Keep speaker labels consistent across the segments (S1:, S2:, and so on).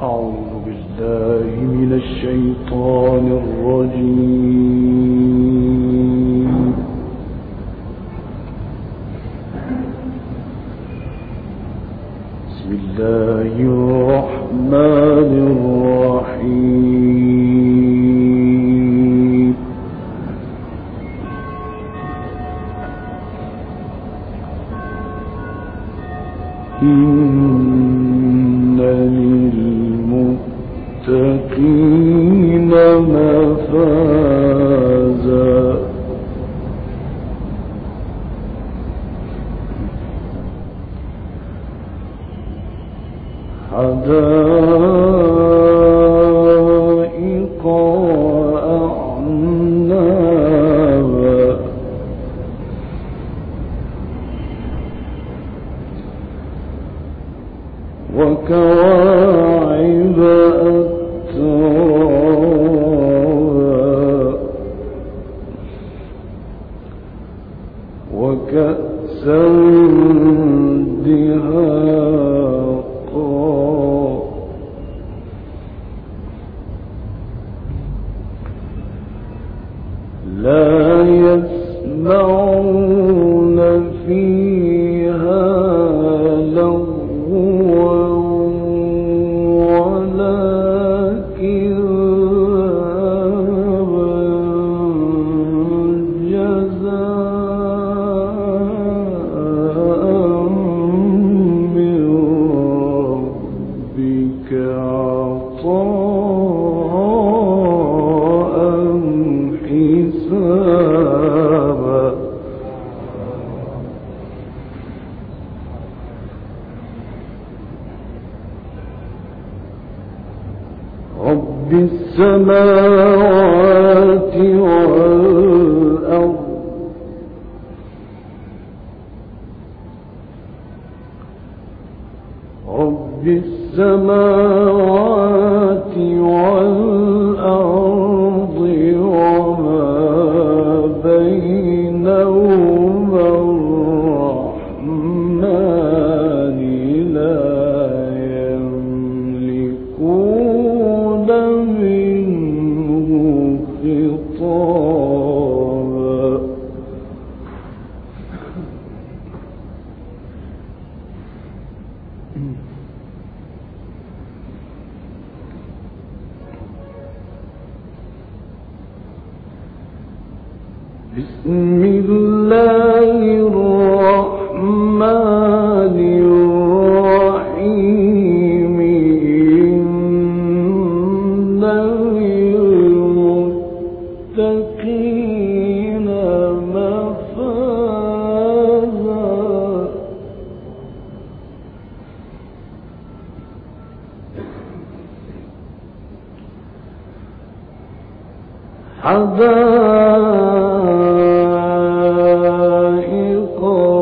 S1: أعوذ بالله من الشيطان الرجيم. بسم الله الرحمن الرحيم. إن للمتقين مفازا حدائق وأعنابا وكواعب أترابا وكأسا دهاقا لا يسمعون فيها لغوا رب السماوات والأرض رب السماوات والأرض وما بينهما الرحمن لا يملكون منه خطابا بسم الله الرحمن الرحيم. إن للمتقين مفازا حدائق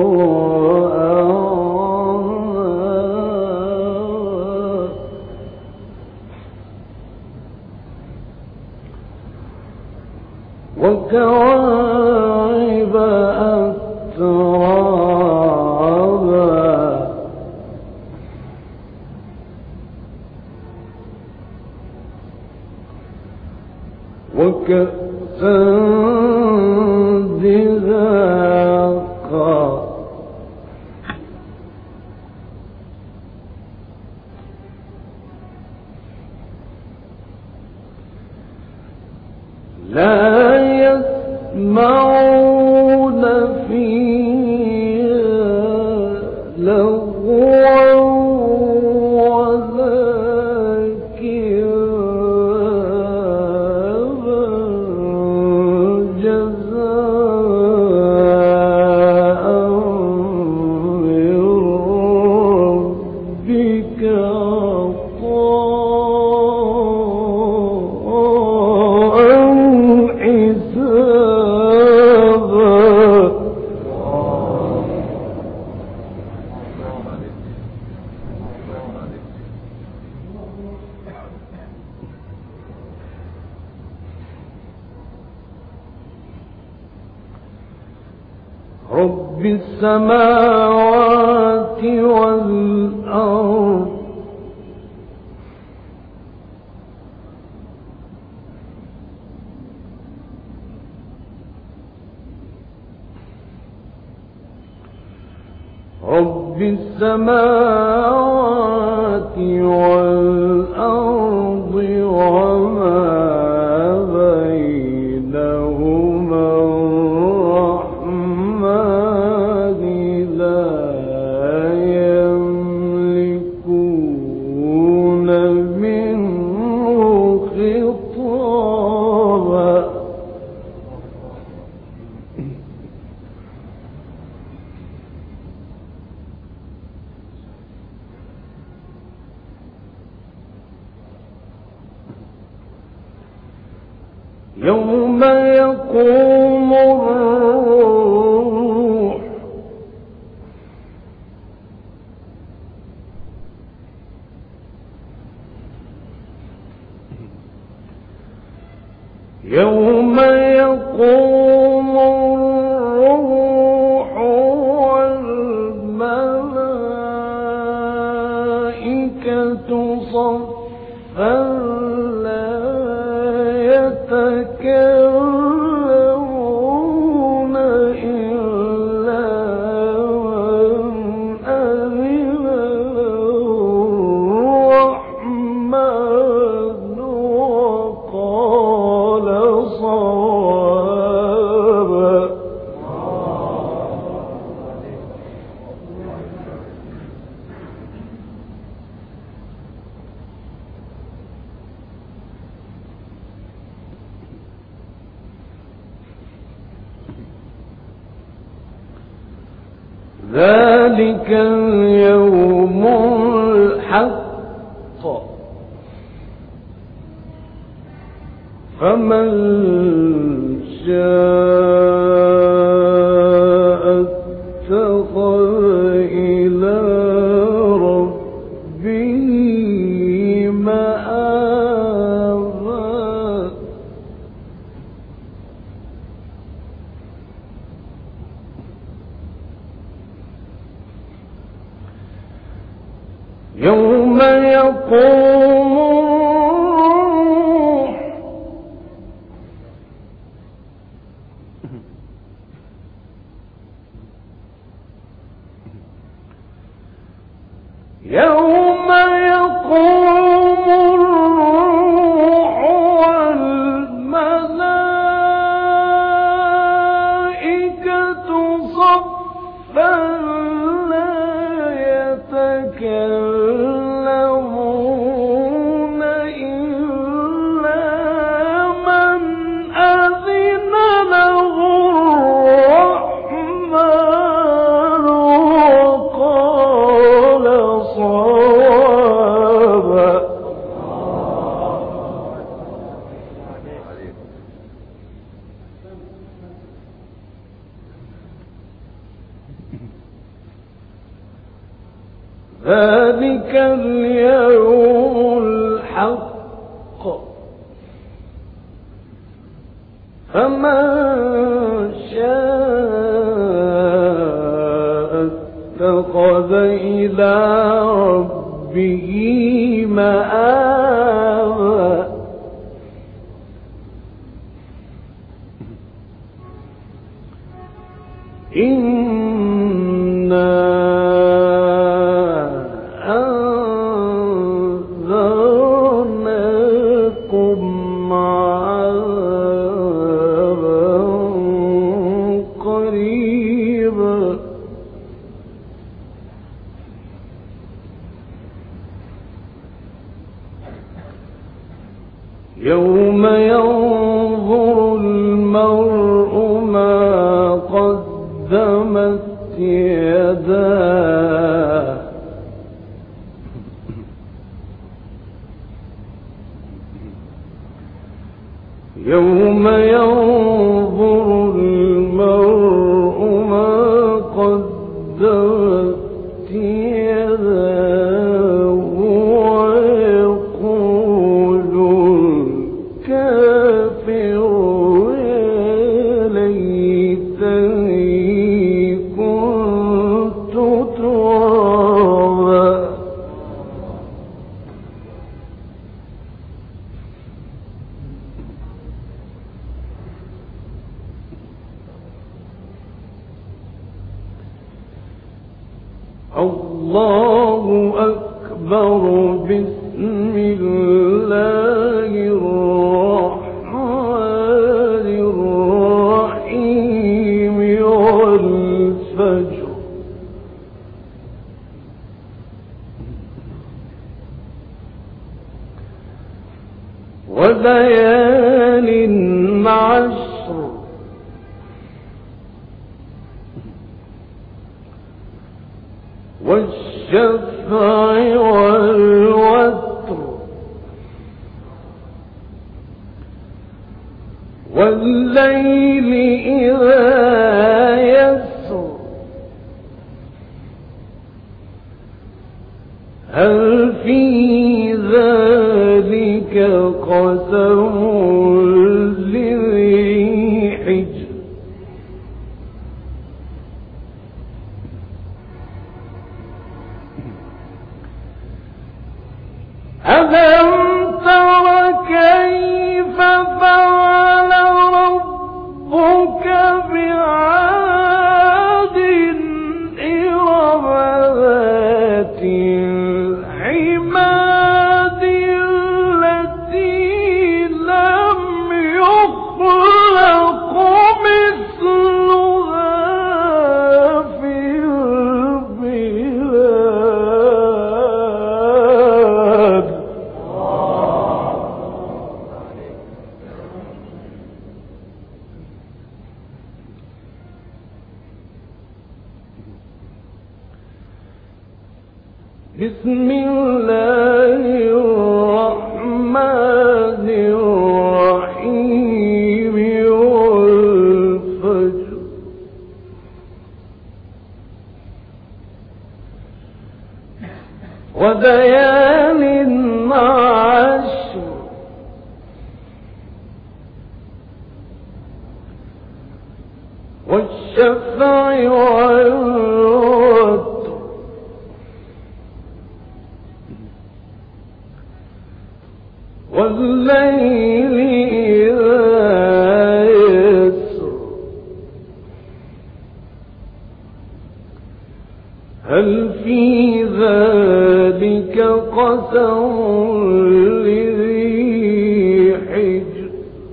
S1: وكواعب أترابا وكأسا دهاقا لا يسمعون فيها لغوا ولا كذابا جزاء من ربك رب السماوات والأرض رب السماوات والأرض وما بينهما الرحمن لا يملكون منه خطابا يوم يقوم الروح يوم يقوم الروح والملائكة صفا لا يتكلمون إلا من أذن الرحمن وقال صوابا ذلك اليوم الحق فمن شاء اتخذ إلى ربه مآبا يوم يقوم الروح يوم يقوم الروح والملائكة صفا لا يتكلمون إلا من أذن له الرحمن وقال صوابا ذلك اليوم الحق فمن شاء اتخذ إلى ربه مآبا إنا أنذرناكم عذابا قريبا يوم ينظر المرء ما قدمت يداه يوم ينظر المرء ما قدمت يداه ويقول الكافر يا ليتني كنت ترابا الله أكبر. بسم الله الرحمن الرحيم. والفجر وليال عشر. والشفع والوتر. والليل إذا يسر. هل في ذلك قسم لذي حجر. ألم تر كيف فعل ربك بعاد إرم ذات العماد التي لم يخلق مثلها في البلاد. بسم الله الرحمن الرحيم. والفجر وليال عشر. والشفع والوتر. والليل إذا يسر. هل في ذلك قسم لذي حجر.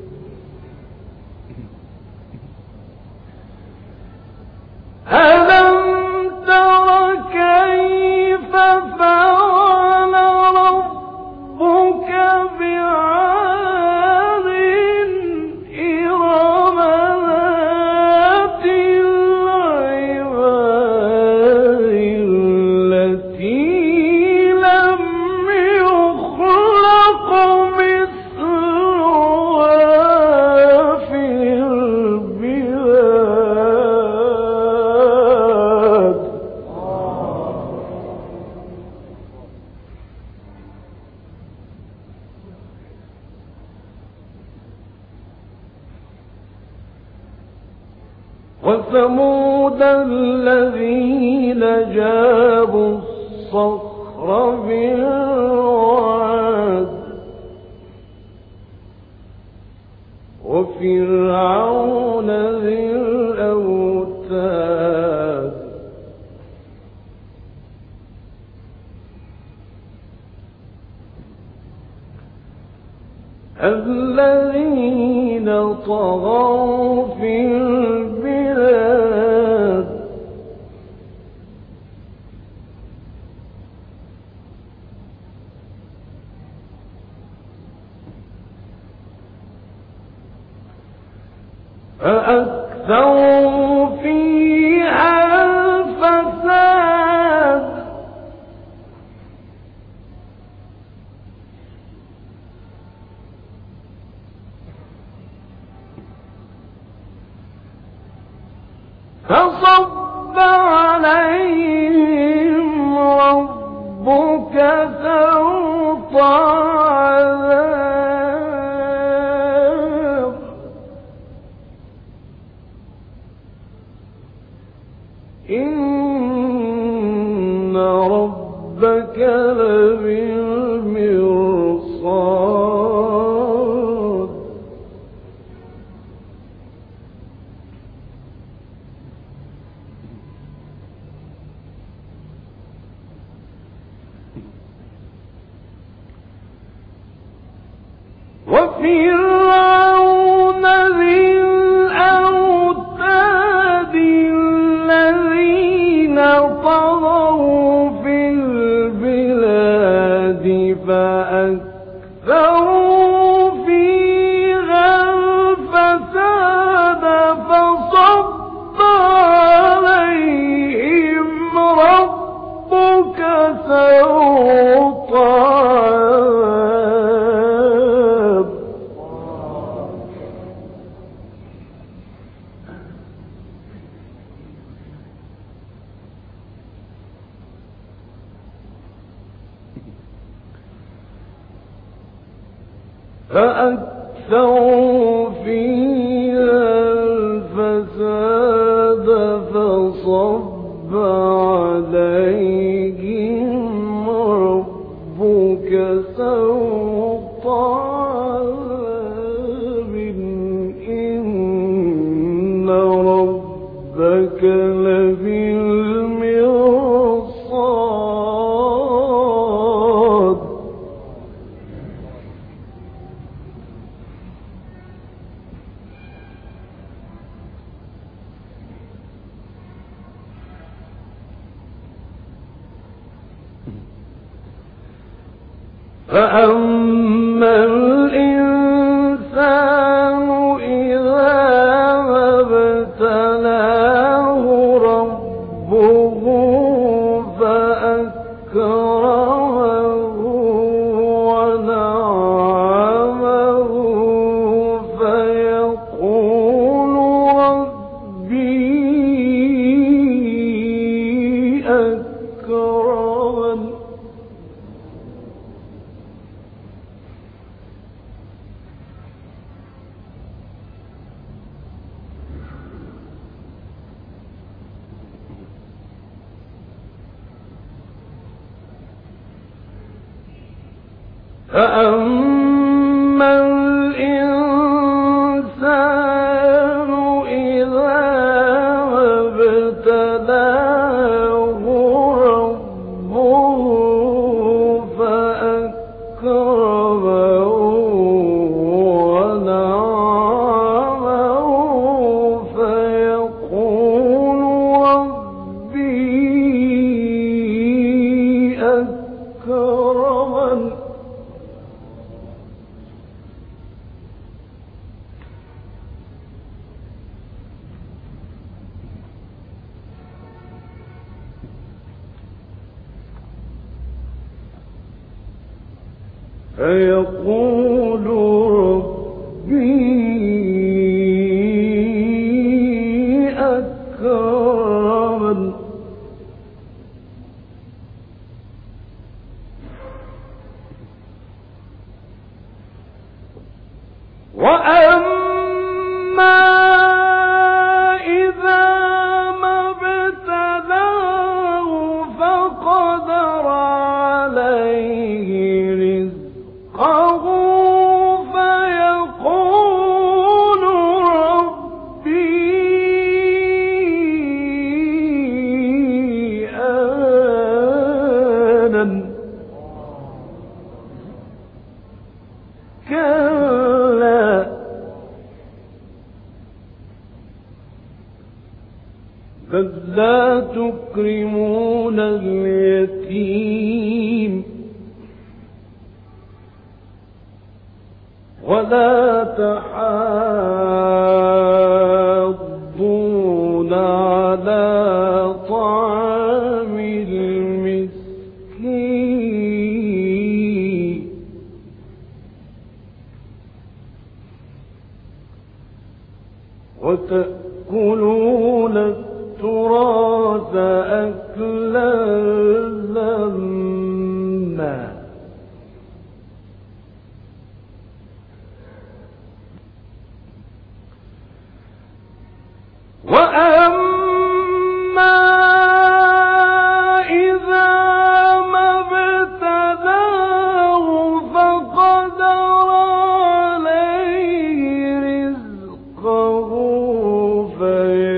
S1: ألم تر كيف فعل ربك بعاد إرم ذات العماد التي لم يخلق مثلها في البلاد. وثمود الذين جابوا الصخر بالواد. وفرعون ذي الأوتاد. الذين طغوا في البلاد. فأكثروا فيها الفساد. فصب عليهم ربك سوط عذاب. إن ربك لبالمرصاد. فأكثروا فيها الفساد فصب عليهم ربك سوط عذاب. فأكثروا فيها الفساد فصب عليهم ربك سوط عذاب إن ربك لبالمرصاد. فأما الإنسان إذا ما ابتلاه ربه فأكرمه ونعمه فيقول ربي أكرمن. فأما الإنسان إذا ما ابتلاه ربه فأكرمه ونعمه فيقول ربي أكرمن. فيقول ربي أكرمن. وأما إذا ما ابتلاه فقدر عليه رزقه فيقول ربي أهانن. كلا بل لا تكرمون اليتيم ولا تحاضون على طعام المسكين وتأكلون التراث أكلا لما. وأما إذا ما ابتلاه فقدر عليه رزقه فيقول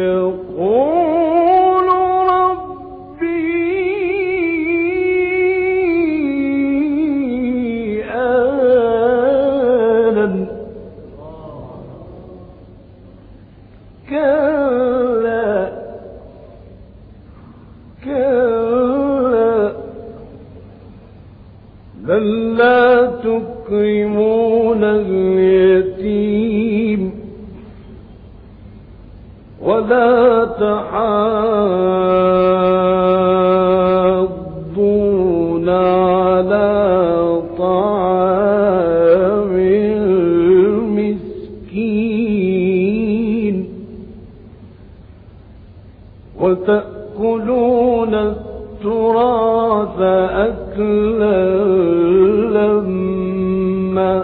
S1: ألا تكرمون اليتيم ولا تحاضون على طعام المسكين وتأكلون التراث أكلا لما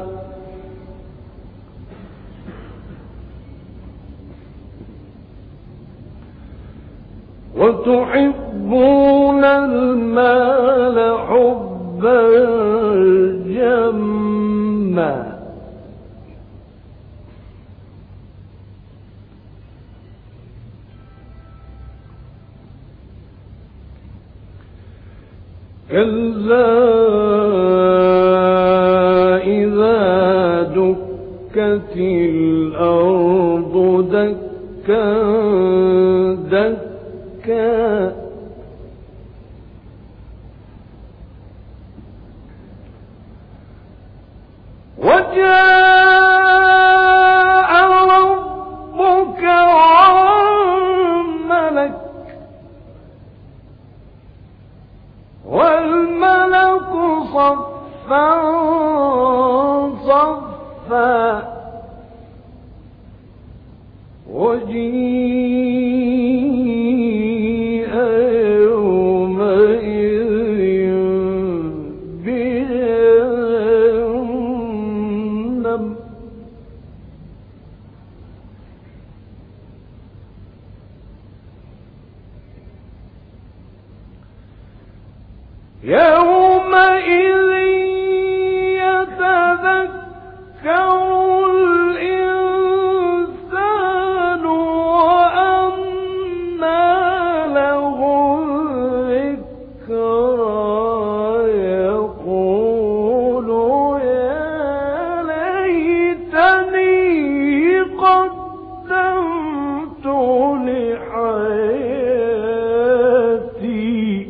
S1: وتحبون المال حبا جما كلا إذا دكت الأرض دكا دكا وجاء ربك والملك صفا صفا وجيء يومئذ بجهنم يومئذ يتذكر الإنسان وأنى له الذكرى يقول يا ليتني قدمت لحياتي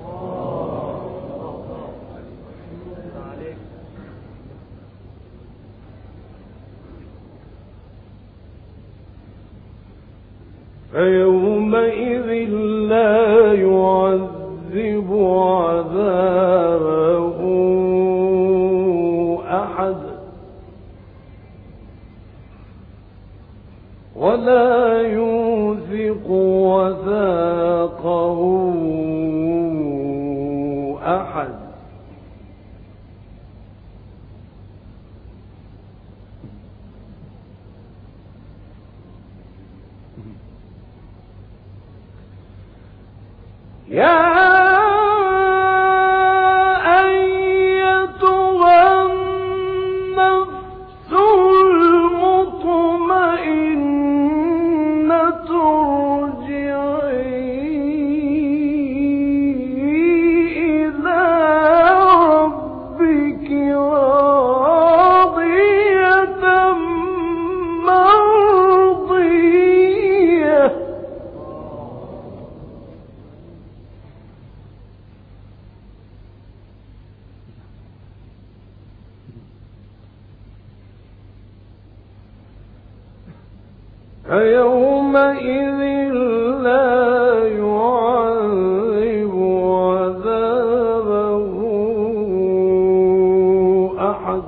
S1: فيومئذ لا يعذب عذابه أحد ولا يوثق وثاقه أحد يا أيتها النفس المطمئنة ارجعي إلى ربك راضية مرضية فيومئذ لا يعذب عذابه أحد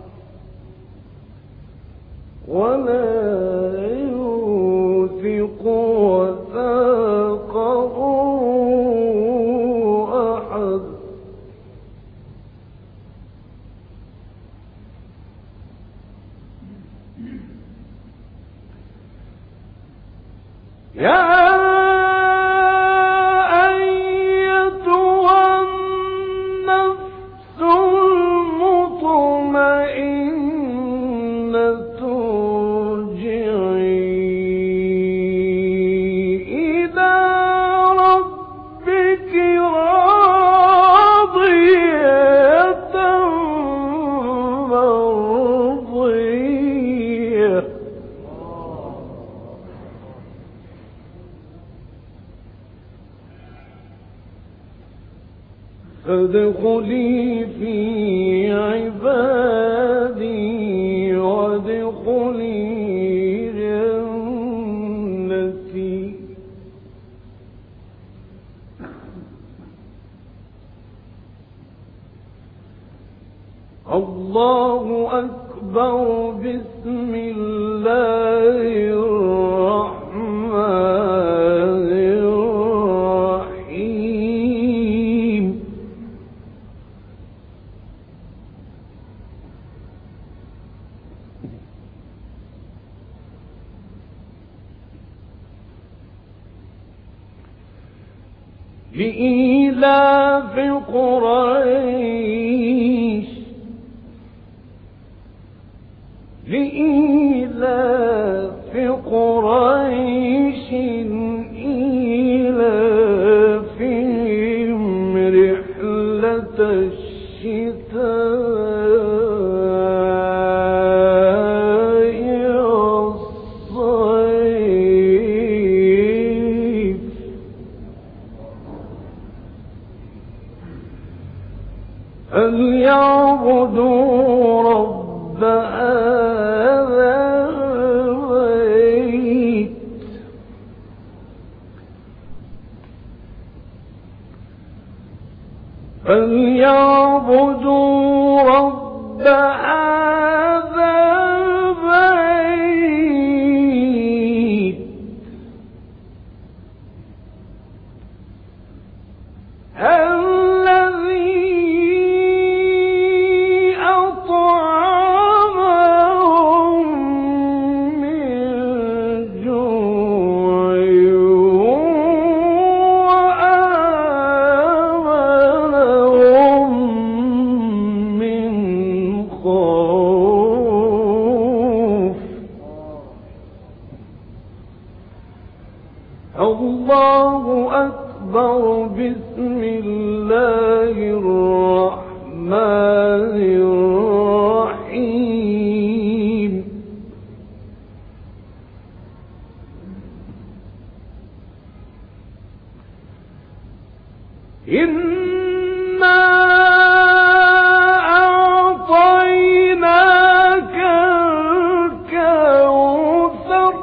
S1: ولا يوثق وثاقه أحد يا أيتها النفس المطمئنة ارجعي إلى ربك راضية مرضية فادخلي في عبادي وادخلي جنتي. الله أكبر. بسم الله الرحمن الرحيم. لإيلاف قريش لإيلاف قريش إيلافهم رحلة الشتاء والصيف. فليعبدوا رب هذا البيت. فليعبدوا رب هذا البيت الله أكبر. بسم الله الرحمن الرحيم. إنا أعطيناك الكوثر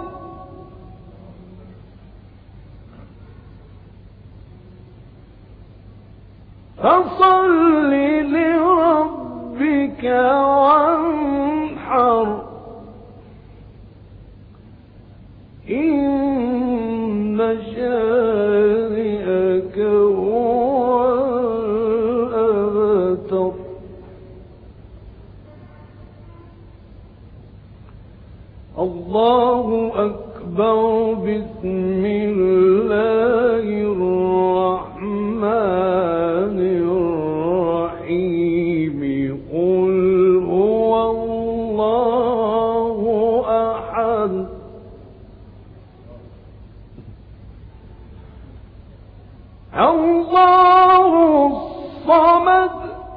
S1: فصل لربك وانحر إن شانئك هو الأبتر. الله أكبر. بسم الله الرحمن الرحيم. قل هو الله أحد الله الصمد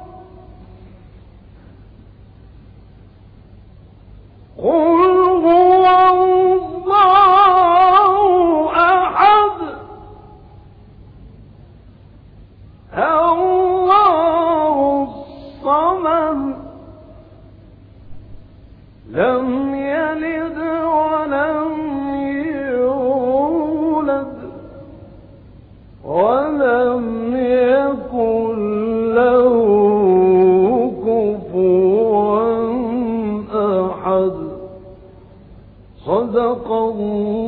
S1: قل هو الله أحد الله الصمد لم يلد ولم يولد ولم يكن له كفوا أحد. صدق الله